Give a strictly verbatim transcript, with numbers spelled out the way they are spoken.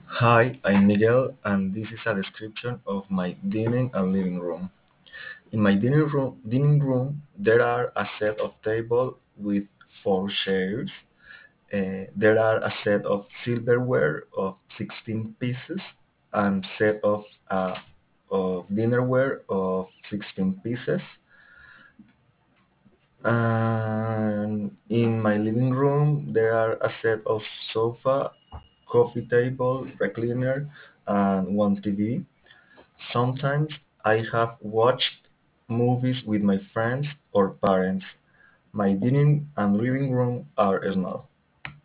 Hi, I'm Miguel, and this is a description of my dining and living room. In my dining room, dining room, there are a set of table with four chairs. Uh, there are a set of silverware of sixteen pieces and set of uh, of dinnerware of sixteen pieces. And in my living room, there are a set of sofa, coffee table, recliner, and one T V. Sometimes I have watched movies with my friends or parents. My dining and living room are small.